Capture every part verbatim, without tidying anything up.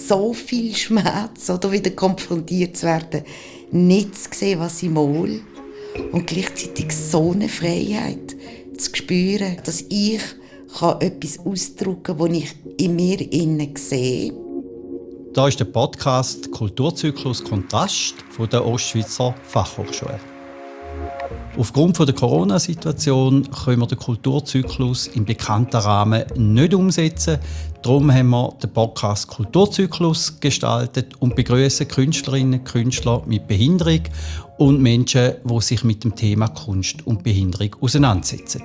so viel Schmerz, oder wieder konfrontiert zu werden, nicht zu sehen, was ich mal, und gleichzeitig so eine Freiheit zu spüren, dass ich kann etwas ausdrücken kann, das ich in mir innen sehe. Da ist der Podcast «Kulturzyklus Kontrast» von der Ostschweizer Fachhochschule. Aufgrund der Corona-Situation können wir den Kulturzyklus im bekannten Rahmen nicht umsetzen. Darum haben wir den Podcast «Kulturzyklus» gestaltet und begrüßen Künstlerinnen und Künstler mit Behinderung und Menschen, die sich mit dem Thema Kunst und Behinderung auseinandersetzen.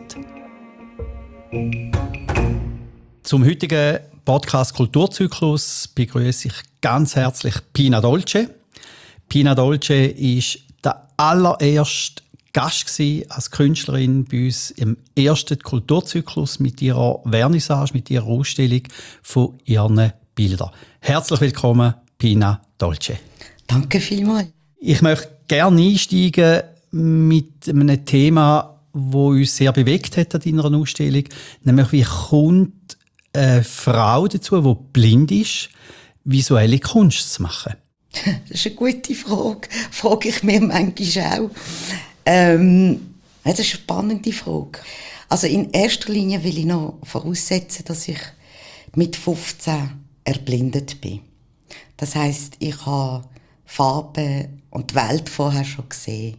Zum heutigen Podcast «Kulturzyklus» begrüße ich ganz herzlich Pina Dolce. Pina Dolce ist der allererste Gast als Künstlerin bei uns im ersten Kulturzyklus mit ihrer Vernissage, mit ihrer Ausstellung von ihren Bildern. Herzlich willkommen, Pina Dolce. Danke vielmals. Ich möchte gerne einsteigen mit einem Thema, das uns sehr bewegt hat an deiner Ausstellung, nämlich wie kommt eine Frau dazu, die blind ist, visuelle Kunst zu machen? Das ist eine gute Frage. Frage ich mir manchmal auch. Ähm, das ist eine spannende Frage. Also in erster Linie will ich noch voraussetzen, dass ich mit fünfzehn erblindet bin. Das heisst, ich habe Farben und die Welt vorher schon gesehen.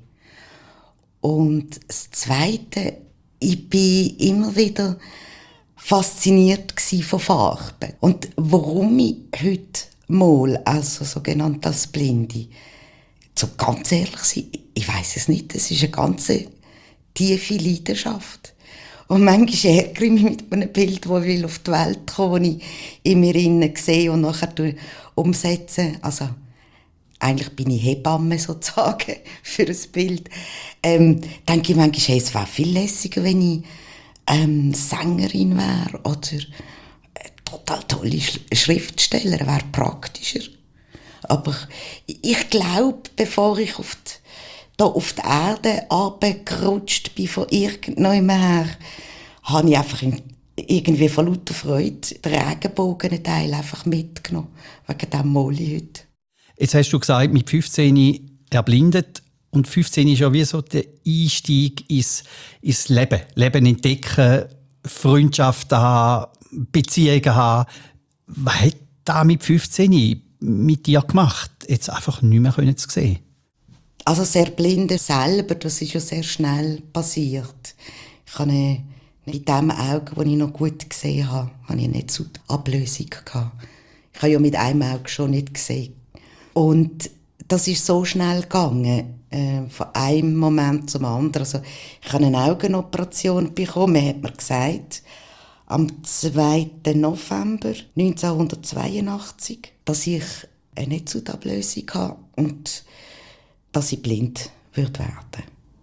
Und das Zweite, ich bin immer wieder fasziniert von Farben. Und warum ich heute mal, also sogenannt als Blinde, so ganz ehrlich sein, ich weiss es nicht, es ist eine ganz tiefe Leidenschaft. Und manchmal ärgere ich mich mit einem Bild, das ich auf die Welt komme, das ich in mir innen sehe und nachher umsetze. Also, eigentlich bin ich Hebamme sozusagen für ein Bild. Ähm, denke ich manchmal, hey, es wäre viel lässiger, wenn ich ähm, Sängerin wäre oder eine total tolle Schriftsteller, wäre praktischer. Aber ich glaube, bevor ich auf die, da auf die Erde runtergerutscht bin von irgendjemandem her, habe ich einfach irgendwie von lauter Freude den Regenbogenteil einfach mitgenommen. Wegen dem Moli heute. Jetzt hast du gesagt, mit fünfzehn erblindet. Und fünfzehn ist ja wie so der Einstieg ins, ins Leben. Leben entdecken, Freundschaften haben, Beziehungen haben. Was hat das mit fünfzehn mit dir gemacht, jetzt einfach nicht mehr zu sehen? Also sehr Blinde selber, das ist ja sehr schnell passiert. Ich habe mit dem Auge, das ich noch gut gesehen habe, habe ich nicht so die Ablösung gehabt. Ich habe ja mit einem Auge schon nicht gesehen. Und das ist so schnell gegangen, äh, von einem Moment zum anderen. Also, ich habe eine Augenoperation bekommen, man hat mir gesagt, am zweiten November neunzehnhundertzweiundachtzig, dass ich eine Netzhautablösung habe und dass ich blind würde werden.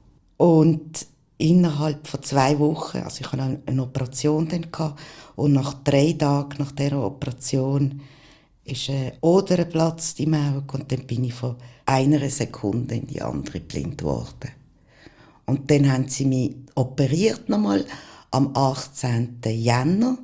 Und innerhalb von zwei Wochen, also ich hatte eine Operation dann gehabt, und nach drei Tagen nach dieser Operation ist ein Oder geplatzt im Auge und dann bin ich von einer Sekunde in die andere blind geworden. Und dann haben sie mich operiert nochmal am achtzehnten Jänner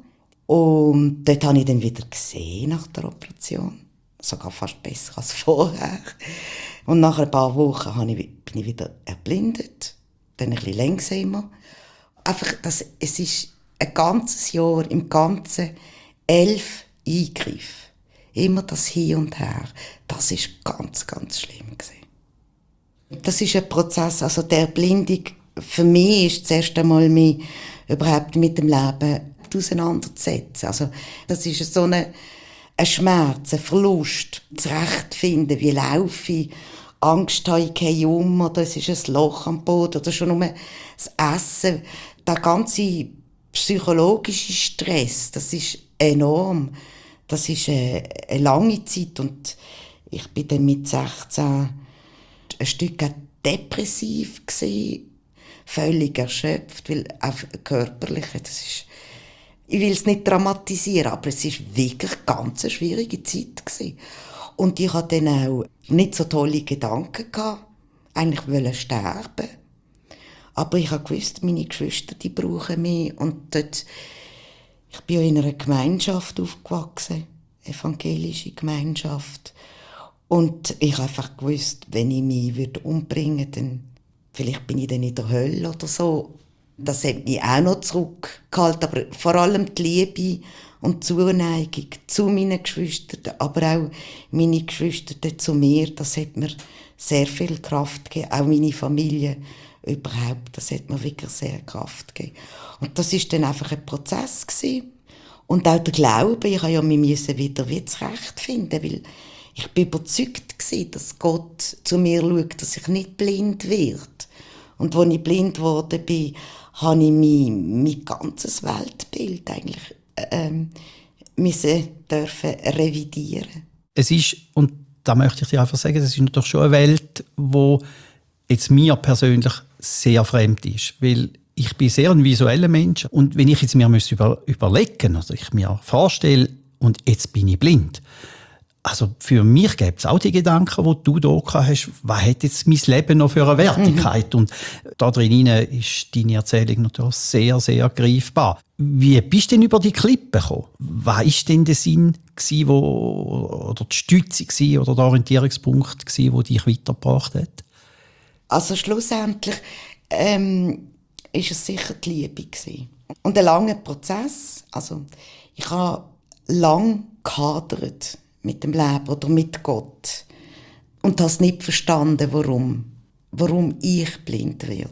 und dort habe ich dann wieder gesehen nach der Operation. Sogar fast besser als vorher. Und nach ein paar Wochen habe ich, bin ich wieder erblindet. Dann ein bisschen langsamer. Einfach, das, es ist ein ganzes Jahr, im Ganzen elf Eingriffe. Immer das Hin und Her. Das war ganz, ganz schlimm gewesen. Das ist ein Prozess, also der Erblindung, für mich ist das erste Mal, mich überhaupt mit dem Leben auseinanderzusetzen. Also, das ist so eine, ein Schmerz, ein Verlust, zurechtfinden, wie laufe ich, Angst habe ich, gehe um, oder es ist ein Loch am Boden, oder schon nur das Essen. Der ganze psychologische Stress, das ist enorm. Das ist eine, eine lange Zeit und ich bin dann mit sechzehn ein Stück depressiv gewesen, völlig erschöpft, weil auch körperlich, das ist, ich will es nicht dramatisieren, aber es ist wirklich ganz eine schwierige Zeit gewesen. Und ich hatte dann auch nicht so tolle Gedanken gehabt, eigentlich wollte sterben. Aber ich habe gewusst, meine Geschwister, die brauchen mich. Und dort, ich bin ja in einer Gemeinschaft aufgewachsen. evangelische Gemeinschaft. Und ich habe einfach gewusst, wenn ich mich würde umbringen würde, dann vielleicht bin ich dann in der Hölle oder so. Das hat mich auch noch zurückgehalten, aber vor allem die Liebe und die Zuneigung zu meinen Geschwistern, aber auch meine Geschwister zu mir, das hat mir sehr viel Kraft gegeben. Auch meine Familie überhaupt, das hat mir wirklich sehr Kraft gegeben. Und das war dann einfach ein Prozess gewesen. Und auch der Glaube, ich musste ja mich wieder zurechtfinden, weil ich war überzeugt gewesen, dass Gott zu mir schaut, dass ich nicht blind werde. Und als ich blind geworden bin, habe ich mein, mein ganzes Weltbild eigentlich ähm, müssen dürfen revidieren. Es ist, und da möchte ich dir einfach sagen, es ist natürlich schon eine Welt, die jetzt mir persönlich sehr fremd ist, weil ich bin sehr ein visueller Mensch und wenn ich jetzt mir über, überlegen oder ich mir vorstelle, und jetzt bin ich blind, also für mich gibt es auch die Gedanken, die du hier hast, was hat jetzt mein Leben noch für eine Wertigkeit? Mhm. Und da drin ist deine Erzählung natürlich sehr, sehr greifbar. Wie bist du denn über die Klippe gekommen? Was war denn der Sinn, wo, oder die Stütze oder der Orientierungspunkt, der dich weitergebracht hat? Also schlussendlich ähm, ist es sicher die Liebe gewesen. Und ein langer Prozess. Also ich habe lang gehadert mit dem Leben oder mit Gott. Und habe nicht verstanden, warum. Warum ich blind werde.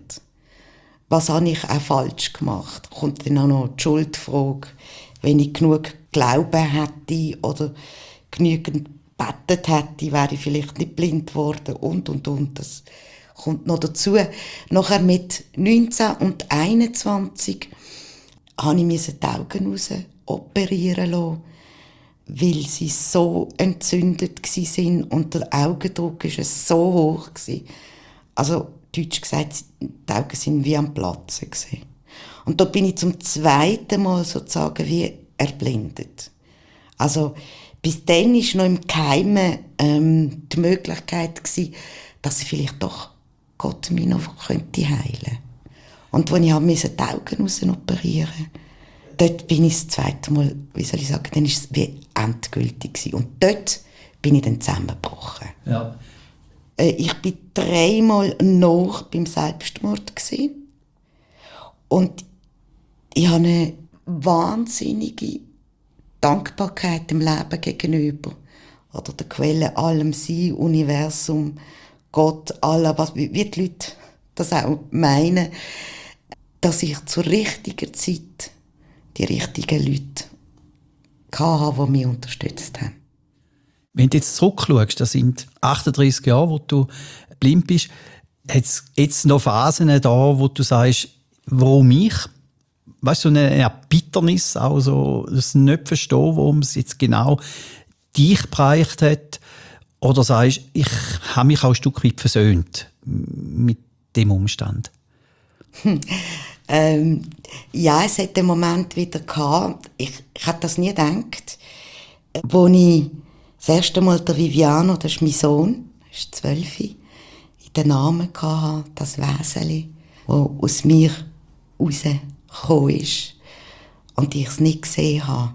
Was habe ich auch falsch gemacht? Kommt dann auch noch die Schuldfrage, wenn ich genug Glauben hätte oder genügend gebetet hätte, wäre ich vielleicht nicht blind geworden und, und, und. Das kommt noch dazu. Nachher mit neunzehn und einundzwanzig habe ich die Augen raus operieren lassen, weil sie so entzündet waren und der Augendruck war so hoch. Also, deutsch gesagt, die Augen waren wie am Platzen. Und da bin ich zum zweiten Mal sozusagen wie erblindet. Also, bis dann war noch im Geheimen ähm, die Möglichkeit gewesen, dass ich vielleicht doch Gott mich noch könnte heilen. Und als ich musste die Augen raus operieren musste, dort bin ich das zweite Mal, wie soll ich sagen, dann war es wie endgültig gewesen. Und dort bin ich dann zusammengebrochen. Ja. Äh, ich war dreimal noch beim Selbstmord gewesen. Und ich habe eine wahnsinnige Dankbarkeit dem Leben gegenüber. Oder der Quelle, allem Sein, Universum, Gott, allem, was, wie die Leute das auch meinen, dass ich zur richtigen Zeit die richtigen Leute hatte, die mich unterstützt haben. Wenn du jetzt zurückschaust, das sind achtunddreissig Jahre, wo du blind bist, hat es jetzt noch Phasen da, wo du sagst, warum ich? Weißt du, so eine Erbitternis, auch so das nicht verstehen, warum es jetzt genau dich bereicht hat? Oder sagst du, ich habe mich auch ein Stück weit versöhnt mit dem Umstand? Hm. Ähm, ja, es hat einen Moment wieder gehabt. Ich, ich hätte das nie gedacht. Als ich das erste Mal der Viviano, das ist mein Sohn, er ist zwölf, in den Namen hatte, das Weseli, das aus mir rausgekommen ist und ich es nicht gesehen habe,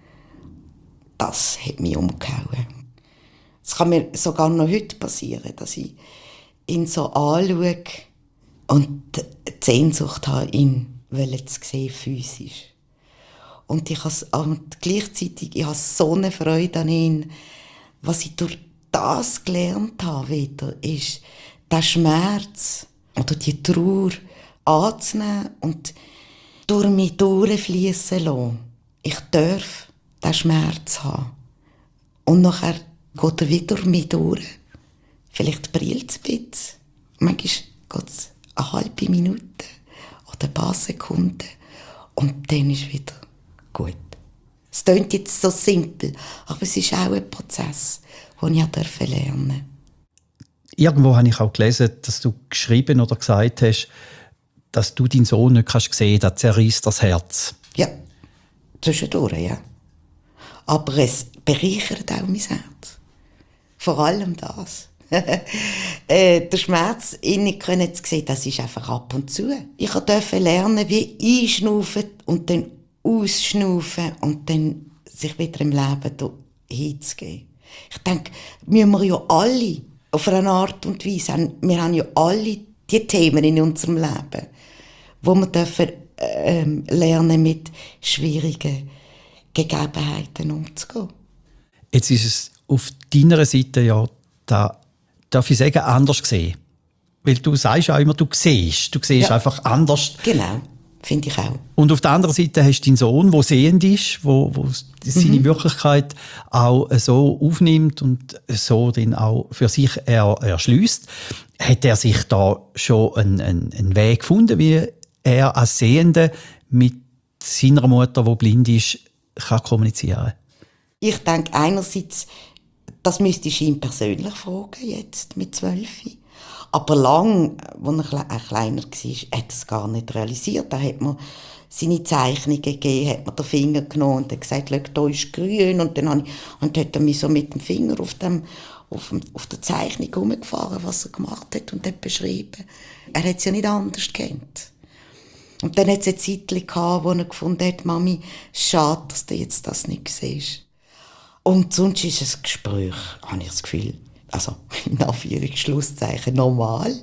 das hat mich umgehauen. Es kann mir sogar noch heute passieren, dass ich ihn so anschaue und die Sehnsucht habe, ihn zu sehen, physisch. Und ich has, und gleichzeitig ich habe so eine Freude an ihn. Was ich durch das gelernt habe, wieder, ist, den Schmerz oder die Trauer anzunehmen und durch mich durchfließen lassen. Ich darf diesen Schmerz haben. Und nachher geht er wieder durch mich durch. Vielleicht brillt es ein bisschen. Manchmal geht es eine halbe Minute oder ein paar Sekunden und dann ist wieder gut. Es klingt jetzt so simpel, aber es ist auch ein Prozess, den ich lernen durfte. Irgendwo habe ich auch gelesen, dass du geschrieben oder gesagt hast, dass du deinen Sohn nicht kannst sehen kannst, das zerreißt das Herz. Ja, zwischendurch, ja. Aber es bereichert auch mein Herz. Vor allem das. äh, der Schmerz, ihn nicht können zu sehen, das ist einfach ab und zu. Ich durfte lernen, wie einschnaufen und dann ausschnaufen und dann sich wieder im Leben hinzugeben. Ich denke, müssen wir ja alle auf eine Art und Weise haben, wir haben ja alle die Themen in unserem Leben, wo wir dürfen, ähm, lernen, mit schwierigen Gegebenheiten umzugehen. Jetzt ist es auf deiner Seite ja, da, darf ich sagen, anders gesehen. Weil du sagst auch immer, du siehst. Du siehst ja einfach anders. Genau, finde ich auch. Und auf der anderen Seite hast du deinen Sohn, der sehend ist, wo, wo seine mhm. Wirklichkeit auch so aufnimmt und so dann auch für sich er, erschliesst. Hat er sich da schon einen, einen, einen Weg gefunden, wie er als Sehende mit seiner Mutter, die blind ist, kann kommunizieren? Ich denke einerseits, das müsste ich ihn persönlich fragen, jetzt mit zwölf. Aber lang, als er kleiner war, hat er es gar nicht realisiert. Da hat man seine Zeichnungen gegeben, hat man den Finger genommen und gesagt, schau, da ist grün. Und dann habe ich, und hat er mich so mit dem Finger auf, dem, auf, dem, auf der Zeichnung herumgefahren, was er gemacht hat und hat beschrieben. Er hat es ja nicht anders gekannt. Und dann hat es eine Zeit gehabt, wo er gefunden hat, Mami, schade, dass du jetzt das nicht siehst. Und sonst ist es ein Gespräch, habe ich das Gefühl, also in Anführungs-Schlusszeichen normal.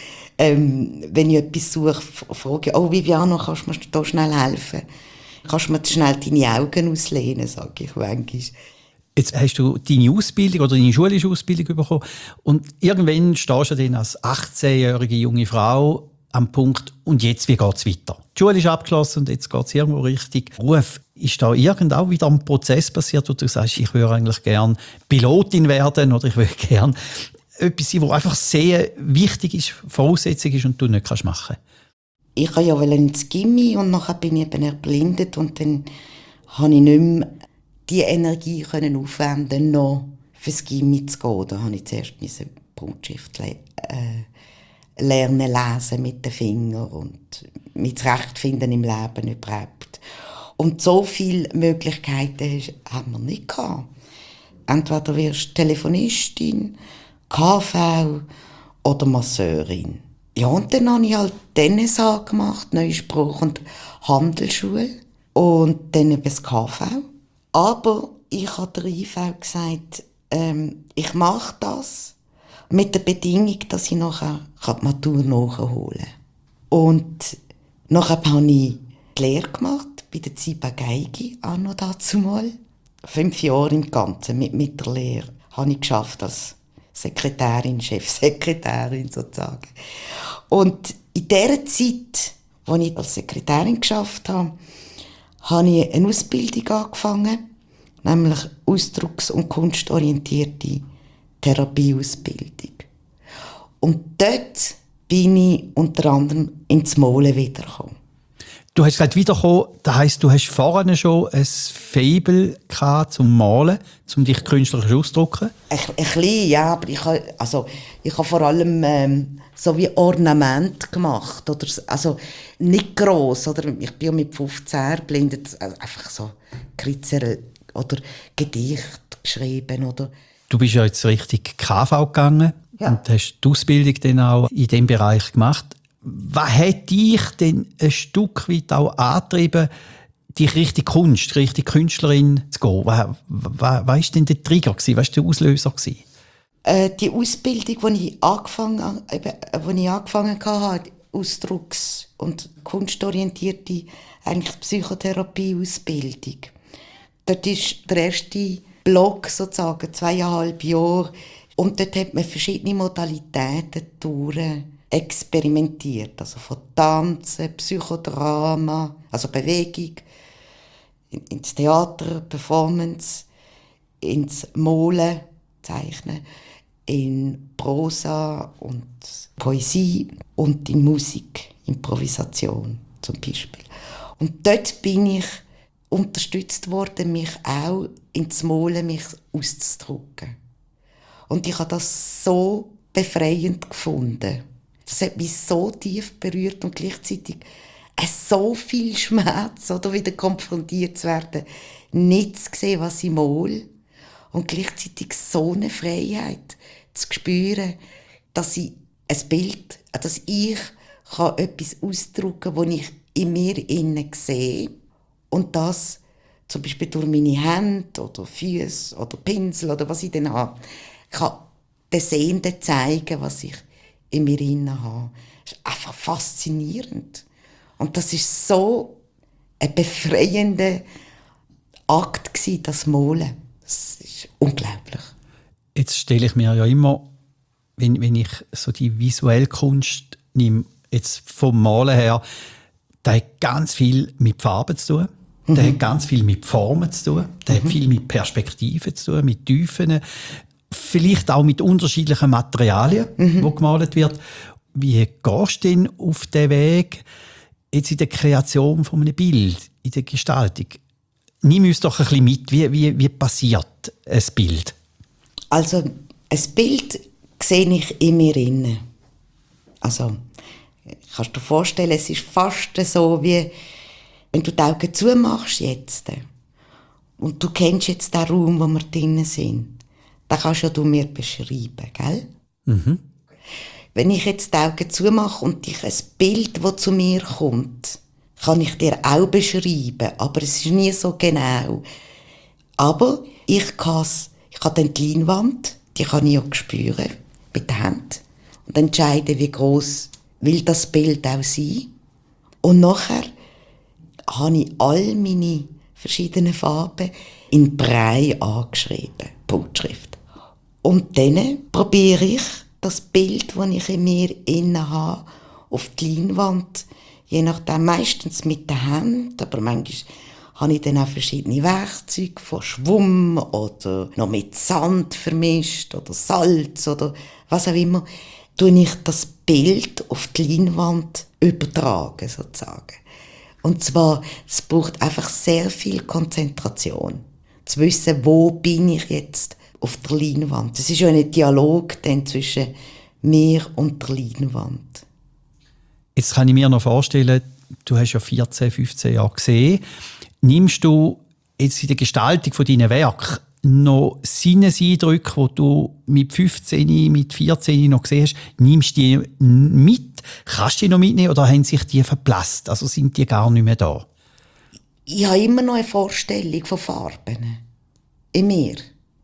Ähm, wenn ich etwas suche, frage ich, oh Viviano, kannst du mir da schnell helfen? Kannst du mir schnell deine Augen auslehnen, sage ich manchmal. Jetzt hast du deine Ausbildung oder deine schulische Ausbildung bekommen und irgendwann stehst du dann als achtzehnjährige junge Frau am Punkt, und jetzt, wie geht es weiter? Die Schule ist abgeschlossen und jetzt geht es irgendwo Richtung Beruf. Ist da irgendwo wieder ein Prozess passiert, wo du sagst, ich würde eigentlich gerne Pilotin werden oder ich würde gerne etwas sein, was einfach sehr wichtig ist, Voraussetzung ist und du nicht kannst machen? Ich wollte ja ins Gimmi und nachher bin ich eben erblindet und dann konnte ich nicht mehr die Energie können aufwenden, noch fürs Gimmi zu gehen. Da musste ich zuerst Punktschrift äh, lernen, lesen mit den Fingern und mich zurechtfinden im Leben überhaupt. Und so viele Möglichkeiten haben wir nicht gehabt. Entweder wirst du Telefonistin, K V oder Masseurin. Ja, und dann habe ich halt Tennis gemacht, Neue Spruch- und Handelsschule und dann eben das K V. Aber ich habe der I V gesagt, ähm, ich mache das mit der Bedingung, dass ich nachher die Matur nachholen kann. Und nachher habe ich die Lehre gemacht, bei der Ziba Geigi, auch noch dazu mal. Fünf Jahre im Ganzen mit, mit der Lehre habe ich geschafft als Sekretärin, Chefsekretärin sozusagen. Und in dieser Zeit, als ich als Sekretärin geschafft habe, habe ich eine Ausbildung angefangen, nämlich ausdrucks- und kunstorientierte Therapieausbildung. Und dort bin ich unter anderem ins Malen wiedergekommen. Du hast gesagt, wiederkommen, das heisst, du hast vorhin schon ein Faible zum Malen, um dich künstlerisch auszudrücken? Ein, ein bisschen, ja, aber ich habe, also, ich habe vor allem ähm, so wie Ornament gemacht. Oder, also nicht gross, oder ich bin ja mit fünfzehn erblindet, also einfach so Kritzer oder Gedichte geschrieben. Oder. Du bist ja jetzt richtig K V gegangen, ja, und hast die Ausbildung dann auch in diesem Bereich gemacht. Was hat dich denn ein Stück weit auch angetrieben, dich richtig Kunst, richtig Künstlerin zu gehen? Was, was, was war denn der Trigger? Was war der Auslöser? Äh, die Ausbildung, die ich angefangen, eben, die ich angefangen habe, Ausdrucks- und kunstorientierte eigentlich Psychotherapie-Ausbildung. Dort ist der erste Block sozusagen zweieinhalb Jahre und dort hat man verschiedene Modalitäten durch experimentiert, also von Tanzen, Psychodrama, also Bewegung, ins Theater, Performance, ins Malen, Zeichnen, in Prosa und Poesie und in Musik, Improvisation zum Beispiel. Und dort bin ich unterstützt worden, mich auch ins Malen mich auszudrücken. Und ich habe das so befreiend gefunden. Das hat mich so tief berührt und gleichzeitig so viel Schmerz, oder wieder konfrontiert zu werden, nicht zu sehen, was ich male, und gleichzeitig so eine Freiheit zu spüren, dass ich ein Bild, dass ich kann etwas ausdrücken kann, das ich in mir innen sehe, und das zum Beispiel durch meine Hände oder Füße oder Pinsel oder was ich dann habe, kann den Sehenden zeigen, was ich in mir innen habe. Das ist einfach faszinierend. Und das ist so ein befreiender Akt gewesen, das Malen. Das ist unglaublich. Jetzt stelle ich mir ja immer, wenn, wenn ich so die visuelle Kunst nehme, jetzt vom Malen her, das hat ganz viel mit Farben zu tun. Das mhm. hat ganz viel mit Formen zu tun. Das mhm. hat viel mit Perspektiven zu tun, mit Tiefen. Vielleicht auch mit unterschiedlichen Materialien, mhm. die gemalt wird. Wie gehst du denn auf den Weg jetzt in der Kreation von einem Bild, in der Gestaltung? Nimm uns doch ein bisschen mit. Wie, wie, wie passiert ein Bild? Also, ein Bild sehe ich in mir inne. Also, kannst du dir vorstellen, es ist fast so, wie wenn du die Augen zumachst jetzt und du kennst jetzt den Raum, wo wir drinnen sind. Den kannst ja du mir beschreiben, gell? Mhm. Wenn ich jetzt die Augen zumache und dich ein Bild, das zu mir kommt, kann ich dir auch beschreiben, aber es ist nie so genau. Aber ich kann ich kann dann die Leinwand, die kann ich auch spüren, mit der Hand, und entscheiden, wie gross will das Bild auch sein. Und nachher habe ich all meine verschiedenen Farben in Brei angeschrieben, Punktschrift. Und dann probiere ich, das Bild, das ich in mir innen habe, auf die Leinwand, je nachdem, meistens mit der Hand, aber manchmal habe ich dann auch verschiedene Werkzeuge, von Schwumm oder noch mit Sand vermischt oder Salz oder was auch immer, tue ich das Bild auf die Leinwand übertragen, sozusagen. Und zwar, es braucht einfach sehr viel Konzentration, zu wissen, wo bin ich jetzt auf der Leinwand. Es ist ja ein Dialog dann zwischen mir und der Leinwand. Jetzt kann ich mir noch vorstellen, du hast ja vierzehn, fünfzehn Jahre gesehen. Nimmst du jetzt in der Gestaltung von deinen Werken noch Sinneseindrücke, die du mit fünfzehn, mit vierzehn noch gesehen hast, nimmst du die mit? Kannst du die noch mitnehmen oder haben sich die verblasst? Also sind die gar nicht mehr da? Ich habe immer noch eine Vorstellung von Farben in mir.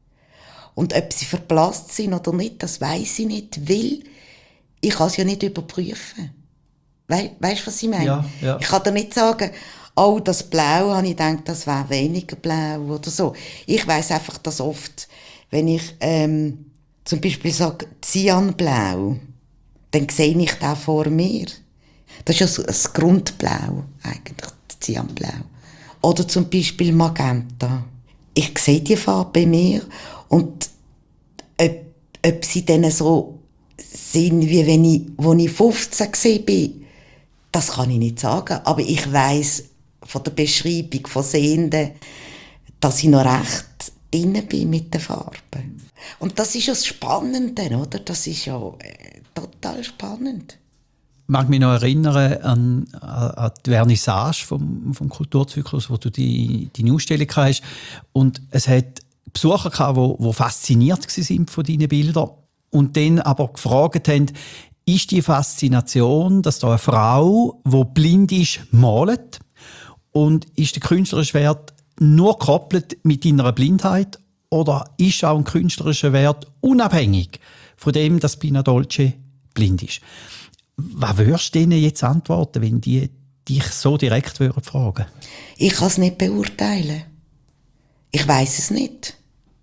Und ob sie verblasst sind oder nicht, das weiss ich nicht, weil ich kann es ja nicht überprüfen. We- weißt du, was ich meine? Ja, ja. Ich kann dir nicht sagen, oh, das Blau, habe ich gedacht, das wäre weniger blau oder so. Ich weiss einfach, dass oft, wenn ich ähm, zum Beispiel sage Cyanblau, dann sehe ich das vor mir. Das ist ja so ein Grundblau, eigentlich, Cyanblau. Oder zum Beispiel Magenta. Ich sehe die Farbe bei mir und ob, ob sie dann so sind, wie wenn ich, als ich fünfzehn war, das kann ich nicht sagen. Aber ich weiss von der Beschreibung von Sehenden, dass ich noch recht drin bin mit den Farben. Und das ist ja das Spannende, oder? Das ist ja äh, total spannend. Ich mag mich noch erinnern an, an die Vernissage vom, vom Kulturzyklus, wo du die, deine Ausstellung hast. Und es hat Besucher gehabt, die, die fasziniert waren von deinen Bildern und dann aber gefragt haben, ist die Faszination, dass da eine Frau, die blind ist, malt, und ist der künstlerische Wert nur gekoppelt mit deiner Blindheit oder ist auch ein künstlerischer Wert unabhängig von dem, dass Pina Dolce blind ist? Was würdest du denen jetzt antworten, wenn die dich so direkt fragen würden? Ich kann es nicht beurteilen. Ich weiss es nicht.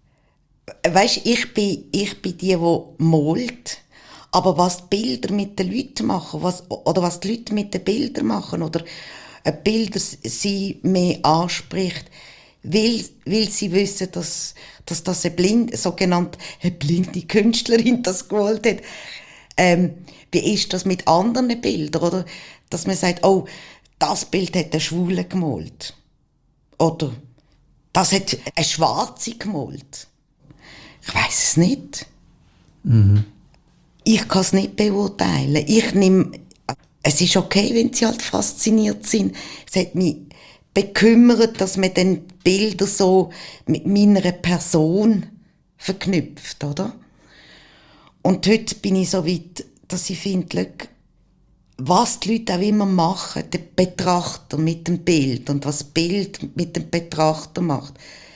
Weisst, ich bin, ich bin die, die malt. Aber was die Bilder mit den Leuten machen, was, oder was die Leute mit den Bildern machen, oder Bilder sie mehr anspricht, weil, weil sie wissen, dass, dass das eine blind, sogenannte eine blinde Künstlerin das gewollt hat. Ähm, wie ist das mit anderen Bildern, oder? Dass man sagt, oh, das Bild hat ein Schwule gemalt. Oder das hat eine Schwarze gemalt. Ich weiss es nicht. Mhm. Ich kann es nicht beurteilen. Ich nehme, es ist okay, wenn sie halt fasziniert sind. Es hat mich bekümmert, dass man dann Bilder so mit meiner Person verknüpft, oder? Und heute bin ich so weit, dass ich finde, was die Leute auch immer machen, der Betrachter mit dem Bild und was das Bild mit dem Betrachter macht,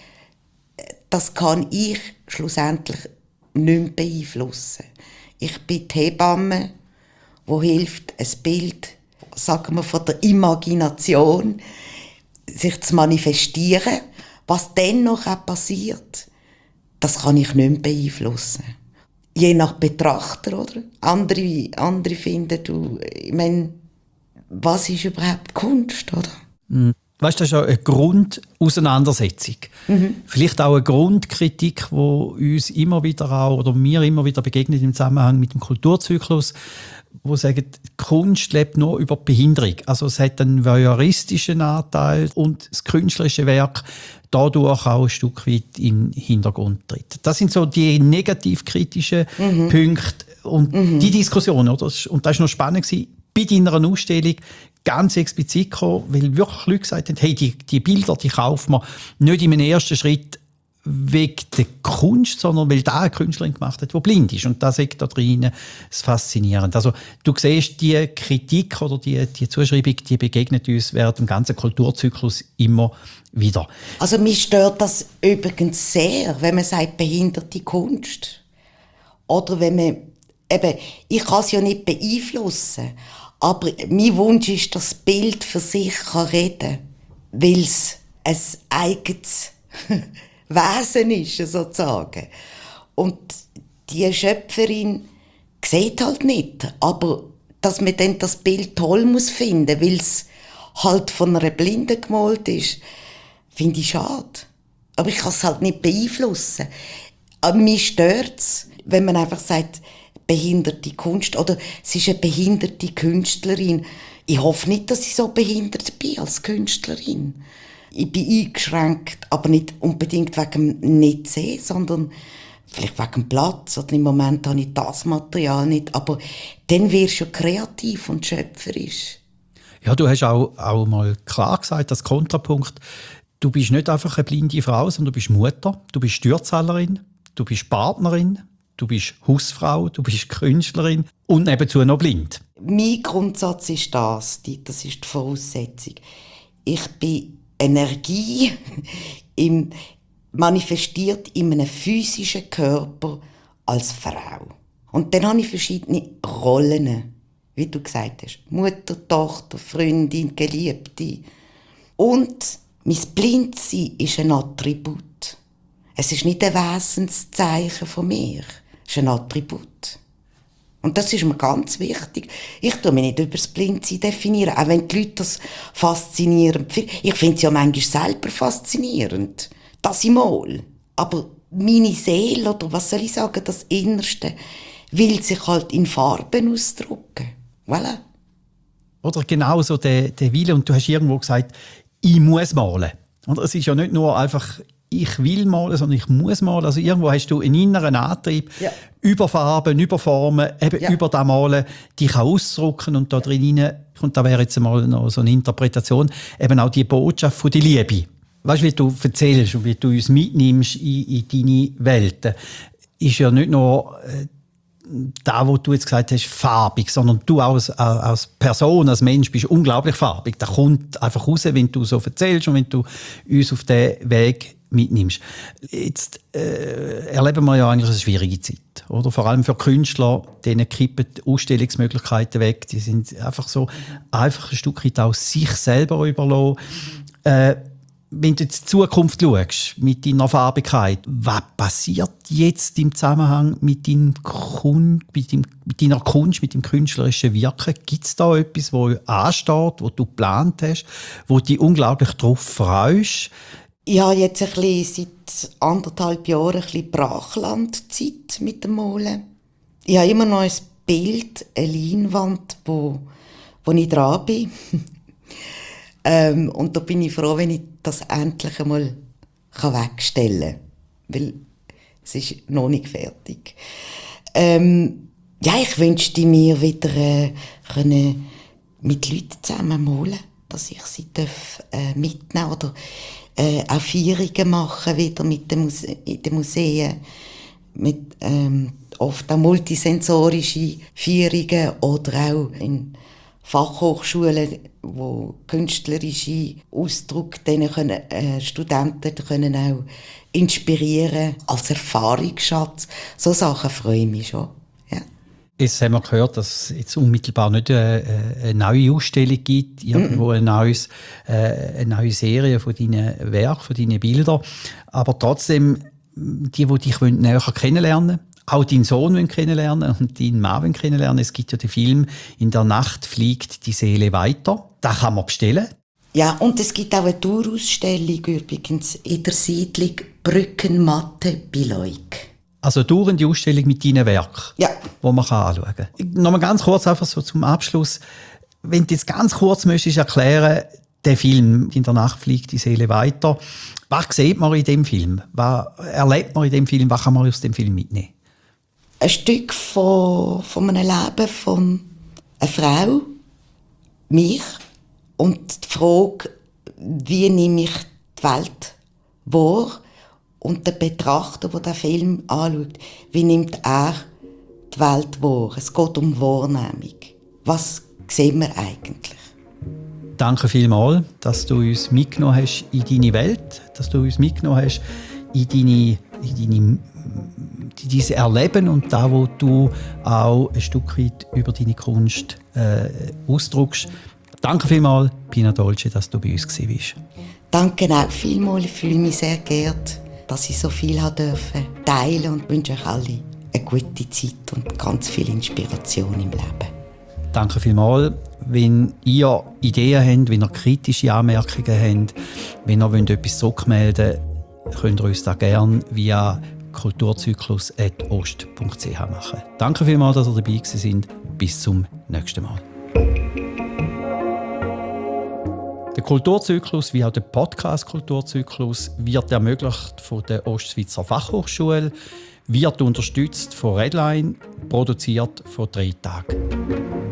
das kann ich schlussendlich nicht mehr beeinflussen. Ich bin die Hebamme, die hilft, ein Bild, sagen wir, von der Imagination sich zu manifestieren. Was dann noch auch passiert, das kann ich nicht mehr beeinflussen. Je nach Betrachter, oder? Andere, andere finden, du, ich meine, was ist überhaupt Kunst, oder? Mhm. Weißt du, das ist ja eine Grundauseinandersetzung. Mhm. Vielleicht auch eine Grundkritik, die uns immer wieder auch, oder mir immer wieder begegnet im Zusammenhang mit dem Kulturzyklus, wo sagen, die Kunst lebt nur über die Behinderung. Also es hat einen voyeuristischen Anteil und das künstlerische Werk dadurch auch ein Stück weit in den Hintergrund tritt. Das sind so die negativ-kritischen mhm. Punkte und mhm. die Diskussion. Oder? Und das war noch spannend gewesen, bei deiner Ausstellung ganz explizit gekommen, weil wirklich Leute gesagt haben, hey, die, die Bilder, die kaufen wir nicht in einem ersten Schritt wegen der Kunst, sondern weil da eine Künstlerin gemacht hat, die blind ist. Und das ist da drin das Faszinierende. Also du siehst, die Kritik oder die, die Zuschreibung, die begegnet uns während dem ganzen Kulturzyklus immer wieder. Also mich stört das übrigens sehr, wenn man sagt, behinderte Kunst. Oder wenn man, eben, ich kann es ja nicht beeinflussen, aber mein Wunsch ist, dass das Bild für sich reden kann, weil es ein eigenes Wesen ist, sozusagen. Und die Schöpferin sieht halt nicht, aber dass man dann das Bild toll muss finden, weil es halt von einer Blinden gemalt ist, finde ich schade. Aber ich kann es halt nicht beeinflussen. Aber mich stört es, wenn man einfach sagt, behinderte Kunst oder es ist eine behinderte Künstlerin. Ich hoffe nicht, dass ich so behindert bin als Künstlerin. Ich bin eingeschränkt, aber nicht unbedingt wegen dem Nicht-Sehen, sondern vielleicht wegen dem Platz. Oder im Moment habe ich das Material nicht. Aber dann wirst du kreativ und schöpferisch. Ja, du hast auch, auch mal klar gesagt, als Kontrapunkt, du bist nicht einfach eine blinde Frau, sondern du bist Mutter, du bist Steuerzahlerin, du bist Partnerin, du bist Hausfrau, du bist Künstlerin und nebenzu noch blind. Mein Grundsatz ist das, das ist die Voraussetzung. Ich bin Energie im, manifestiert in einem physischen Körper als Frau. Und dann habe ich verschiedene Rollen, wie du gesagt hast. Mutter, Tochter, Freundin, Geliebte. Und mein Blindsein ist ein Attribut. Es ist nicht ein Wesenszeichen von mir. Es ist ein Attribut. Und das ist mir ganz wichtig. Ich tue mich nicht über das Blindsein definieren, auch wenn die Leute das faszinierend finden. Ich finde es ja manchmal selber faszinierend. Das im Mal. Aber meine Seele, oder was soll ich sagen, das Innerste, will sich halt in Farben ausdrücken. Voilà. Oder genauso der, der Wille. Und du hast irgendwo gesagt, ich muss malen. Und es ist ja nicht nur einfach, ich will malen, sondern ich muss malen. Also irgendwo hast du einen inneren Antrieb, ja. über Farben, über Formen, eben ja. über das Malen, dich auszudrücken und da ja. drin, und da wäre jetzt mal noch so eine Interpretation, eben auch die Botschaft von der Liebe. Weißt du, wie du erzählst und wie du uns mitnimmst in, in deine Welten, ist ja nicht nur äh, da, wo du jetzt gesagt hast, farbig, sondern du als, als Person, als Mensch bist unglaublich farbig. Das kommt einfach raus, wenn du so erzählst und wenn du uns auf diesen Weg mitnimmst. Jetzt äh, erleben wir ja eigentlich eine schwierige Zeit, oder? Vor allem für Künstler, denen kippen die Ausstellungsmöglichkeiten weg. Die sind einfach so einfach ein Stück weit auch sich selber überlassen. Äh, wenn du in die Zukunft schaust, mit deiner Farbigkeit, was passiert jetzt im Zusammenhang mit, deinem Kun- mit, deinem, mit deiner Kunst, mit dem künstlerischen Wirken? Gibt es da etwas, das ansteht, das du geplant hast, wo du dich unglaublich darauf freust? Ich habe jetzt ein bisschen, seit anderthalb Jahren ein bisschen Brachlandzeit mit dem Malen. Ich habe immer noch ein Bild, eine Leinwand, wo, wo ich dran bin. ähm, und da bin ich froh, wenn ich das endlich einmal wegstellen kann. Weil es ist noch nicht fertig. Ähm, ja, ich wünschte mir wieder äh, können mit Leuten zusammen malen, dass ich sie darf, äh, mitnehmen oder äh, auch Feierungen machen wieder mit den, Muse- in den Museen. Mit, ähm, oft auch multisensorische Feierungen oder auch in Fachhochschulen, wo künstlerische Ausdruck denen können, äh, Studenten können auch inspirieren als Erfahrungsschatz. So Sachen freuen mich schon. Ja. Jetzt haben wir gehört, dass es jetzt unmittelbar nicht eine, eine neue Ausstellung gibt, irgendwo eine, neues, äh, eine neue Serie von deinen Werken, von deinen Bildern. Aber trotzdem, die, die dich näher kennenlernen wollen, auch deinen Sohn kennenlernen und deinen Mann kennenlernen. Es gibt ja den Film «In der Nacht fliegt die Seele weiter». Den kann man bestellen. Ja, und es gibt auch eine Tourausstellung übrigens in der Siedlung Brückenmatte bei Leuk. Also eine dauernde Ausstellung mit deinen Werken, ja. Die man anschauen kann. Nochmal ganz kurz einfach so zum Abschluss. Wenn du jetzt ganz kurz möchtest erklären, der Film «In der Nacht fliegt die Seele weiter», was sieht man in dem Film? Was erlebt man in dem Film? Was kann man aus dem Film mitnehmen? Ein Stück von, von einem Leben von einer Frau, mich, und die Frage, wie nehme ich die Welt wahr, und der Betrachter, der den Film anschaut, wie nimmt er die Welt wahr? Es geht um Wahrnehmung. Was sehen wir eigentlich? Danke vielmals, dass du uns mitgenommen hast in deine Welt, dass du uns mitgenommen hast in deine, in deine dieses Erleben und da, wo du auch ein Stück weit über deine Kunst äh, ausdrückst. Danke vielmals, Pina Dolce, dass du bei uns warst. Danke auch vielmals. Ich fühle mich sehr geehrt, dass ich so viel durfte teilen und wünsche euch alle eine gute Zeit und ganz viel Inspiration im Leben. Danke vielmals. Wenn ihr Ideen habt, wenn ihr kritische Anmerkungen habt, wenn ihr etwas zurückmelden wollt, könnt ihr uns das gerne via kulturzyklus at ost punkt c h machen. Danke vielmals, dass ihr dabei gewesen seid. Bis zum nächsten Mal. Der Kulturzyklus, wie auch der Podcast Kulturzyklus, wird ermöglicht von der Ostschweizer Fachhochschule, wird unterstützt von Redline, produziert von drei Tagen.